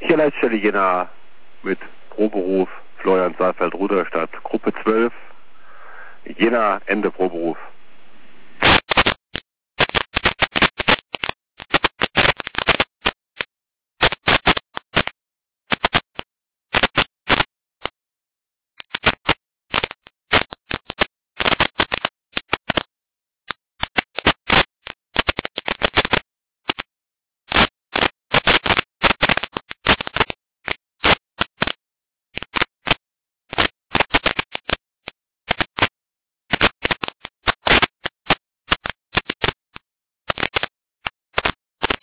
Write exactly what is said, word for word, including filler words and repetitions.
Hier Leitstelle Jena mit Proberuf Florian Saalfeld Rudolstadt, Gruppe zwölf, Jena, Ende Proberuf.